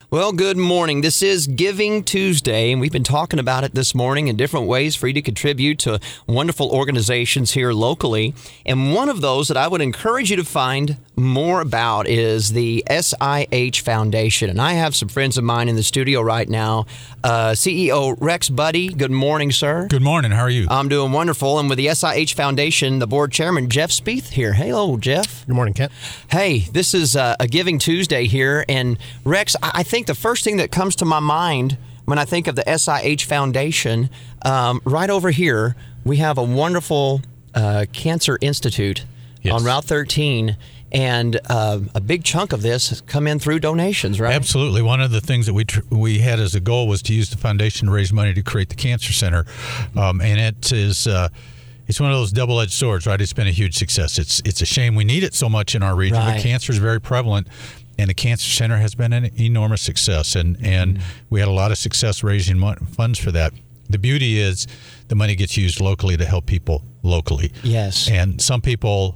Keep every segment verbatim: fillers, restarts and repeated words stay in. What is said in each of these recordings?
Well, good morning. This is Giving Tuesday, and we've been talking about it this morning in different ways for you to contribute to wonderful organizations here locally. And one of those that I would encourage you to find more about is the S I H Foundation. And I have some friends of mine in the studio right now. Uh, C E O Rex Buddy, good morning, sir. Good morning. How are you? I'm doing wonderful. And with the S I H Foundation, the board chairman, Jeff Spieth here. Hello, Jeff. Good morning, Kent. Hey, this is uh, a Giving Tuesday here. And Rex, I think the first thing that comes to my mind when I think of the S I H Foundation, um, right over here, we have a wonderful uh, cancer institute yes. on Route thirteen. And uh, a big chunk of this has come in through donations, right? Absolutely. One of the things that we tr- we had as a goal was to use the foundation to raise money to create the cancer center, um, and it is uh, it's one of those double-edged swords, right? It's been a huge success. It's it's a shame we need it so much in our region, right. but cancer is very prevalent, and the cancer center has been an enormous success, and and mm. we had a lot of success raising mo- funds for that. The beauty is the money gets used locally to help people locally. Yes, and some people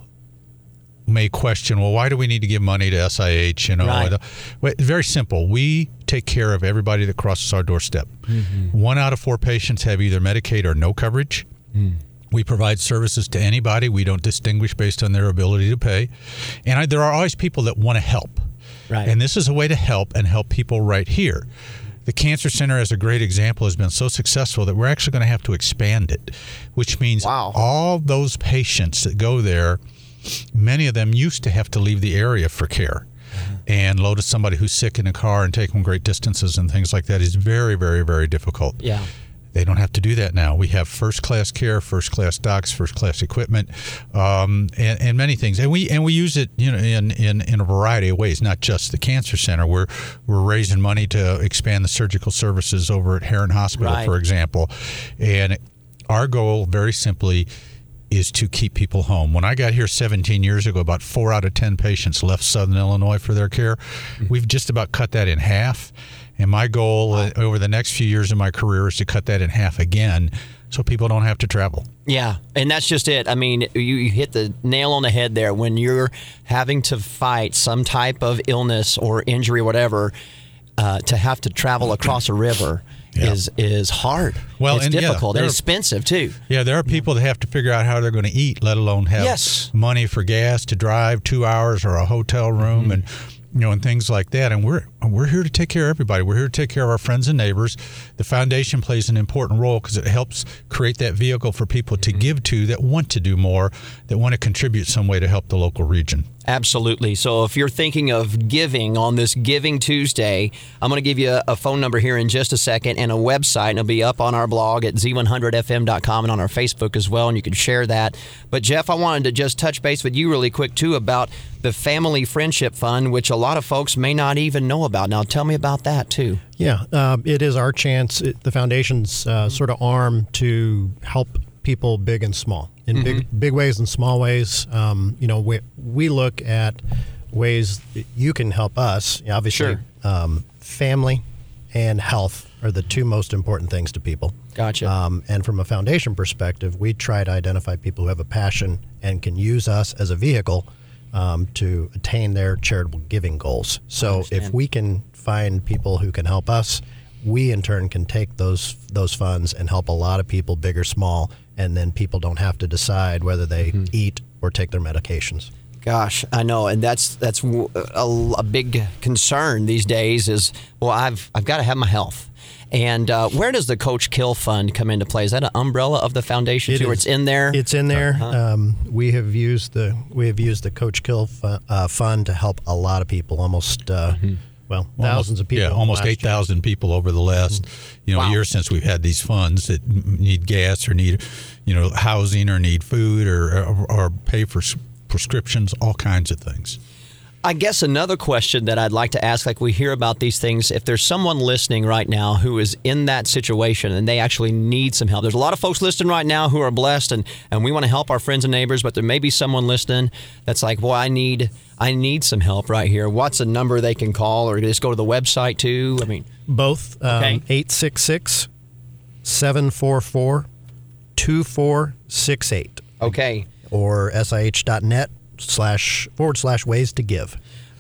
may question, well, why do we need to give money to S I H? You know, right. well, very simple. We take care of everybody that crosses our doorstep. Mm-hmm. One out of four patients have either Medicaid or no coverage. Mm. We provide services to anybody. We don't distinguish based on their ability to pay. And I, there are always people that want to help. Right. And this is a way to help and help people right here. The Cancer Center, as a great example, has been so successful that we're actually going to have to expand it, which means wow. all those patients that go there, many of them used to have to leave the area for care, mm-hmm. and load somebody who's sick in a car and take them great distances and things like that is very, very, very difficult. Yeah. They don't have to do that now. We have first-class care, first-class docs, first-class equipment, um, and, and many things. And we and we use it, you know, in, in, in a variety of ways, not just the Cancer Center. We're we're raising money to expand the surgical services over at Heron Hospital, right. for example. And our goal, very simply, is to keep people home. When I got here seventeen years ago, about four out of ten patients left Southern Illinois for their care. Mm-hmm. We've just about cut that in half. And my goal wow. uh, over the next few years of my career is to cut that in half again so people don't have to travel. Yeah, and that's just it. I mean, you, you hit the nail on the head there. When you're having to fight some type of illness or injury or whatever, uh, to have to travel across a river yeah. is is hard. Well, it's and difficult yeah, and are, expensive, too. Yeah, there are people that have to figure out how they're going to eat, let alone have yes. money for gas to drive two hours or a hotel room mm-hmm. and you know, and things like that. And we're we're here to take care of everybody. We're here to take care of our friends and neighbors. The foundation plays an important role because it helps create that vehicle for people to mm-hmm. give to that want to do more, that want to contribute some way to help the local region. Absolutely. So if you're thinking of giving on this Giving Tuesday, I'm going to give you a, a phone number here in just a second and a website, and it'll be up on our blog at z one hundred f m dot com and on our Facebook as well, and you can share that. But Jeff, I wanted to just touch base with you really quick, too, about the Family Friendship Fund, which a lot of folks may not even know about. Now, tell me about that, too. Yeah, uh, it is our chance, it, the foundation's uh, sort of arm to help people big and small, in mm-hmm. big big ways and small ways. Um, you know, we, we look at ways that you can help us. Obviously, sure. um, family and health are the two most important things to people. Gotcha. Um, and from a foundation perspective, we try to identify people who have a passion and can use us as a vehicle um, to attain their charitable giving goals. So if we can find people who can help us, we in turn can take those those funds and help a lot of people, big or small, and then people don't have to decide whether they mm-hmm. eat or take their medications. Gosh, I know, and that's that's a, a big concern these days. Is well, I've I've got to have my health, and uh, where does the Coach Kill Fund come into play? Is that an umbrella of the foundation it too? Is, or it's in there. It's in there. Uh-huh. Um, we have used the we have used the Coach Kill fu- uh, Fund to help a lot of people. Almost. Uh, mm-hmm. Well, thousands almost, of people. Yeah, almost eight thousand people over the last, you know, wow. year since we've had these funds that need gas or need, you know, housing or need food or or, or pay for prescriptions, all kinds of things. I guess another question that I'd like to ask, like we hear about these things, if there's someone listening right now who is in that situation and they actually need some help. There's a lot of folks listening right now who are blessed and, and we want to help our friends and neighbors, but there may be someone listening that's like, well, I need I need some help right here. What's a number they can call, or just go to the website too? I mean, both. Okay. Um, eight six six, seven four four, two four six eight. Okay. Or S I H dot net slash forward slash ways to give.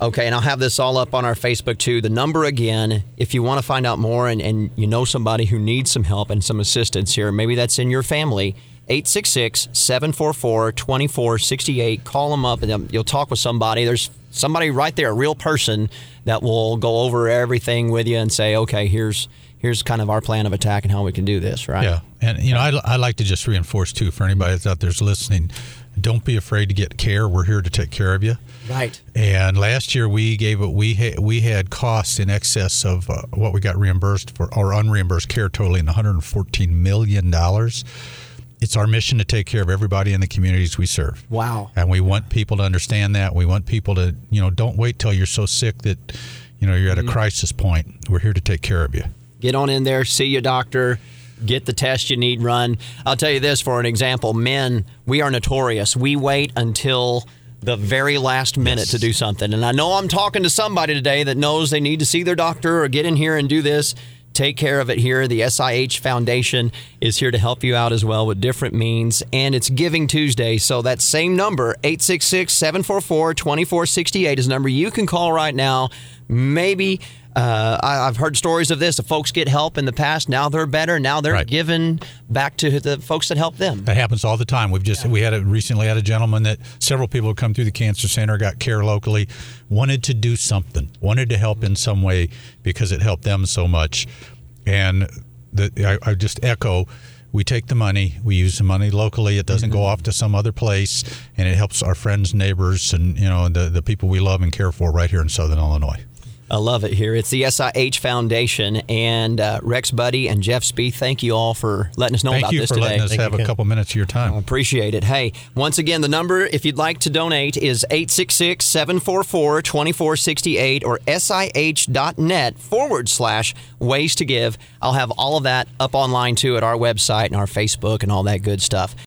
Okay, and I'll have this all up on our Facebook too. The number again, if you want to find out more and, and you know somebody who needs some help and some assistance here, maybe that's in your family, eight six six, seven four four, two four six eight. Call them up and you'll talk with somebody. There's somebody right there, a real person that will go over everything with you and say, okay, here's here's kind of our plan of attack and how we can do this, right? Yeah, and you know, I, I like to just reinforce too for anybody that's out there listening, don't be afraid to get care. We're here to take care of you. Right. And last year we gave it. We ha- we had costs in excess of uh, what we got reimbursed for, or unreimbursed care, totaling one hundred fourteen million dollars. It's our mission to take care of everybody in the communities we serve. Wow. And we want people to understand that. We want people to, you know, don't wait till you're so sick that, you know, you're at a mm-hmm. crisis point. We're here to take care of you. Get on in there, see your doctor, get the test you need run. I'll tell you this for an example. Men, we are notorious. We wait until the very last minute yes. to do something. And I know I'm talking to somebody today that knows they need to see their doctor or get in here and do this. Take care of it here. The S I H Foundation is here to help you out as well with different means. And it's Giving Tuesday. So that same number, eight six six, seven four four, two four six eight, is a number you can call right now. Maybe uh, I, I've heard stories of this. The folks get help in the past. Now they're better. Now they're right. giving back to the folks that help them. That happens all the time. We've just yeah. we had a, recently had a gentleman that several people have come through the cancer center, got care locally, wanted to do something, wanted to help in some way because it helped them so much. And the, I, I just echo, we take the money, we use the money locally. It doesn't mm-hmm. go off to some other place, and it helps our friends, neighbors, and you know the the people we love and care for right here in Southern Illinois. I love it here. It's the S I H Foundation, and uh, Rex Budde and Jeff Spieth, thank you all for letting us know thank about this today. today. Thank you for letting us thank have you. a couple minutes of your time. I appreciate it. Hey, once again, the number, if you'd like to donate, is eight six six, seven four four, two four six eight or sih.net forward slash ways to give. I'll have all of that up online, too, at our website and our Facebook and all that good stuff.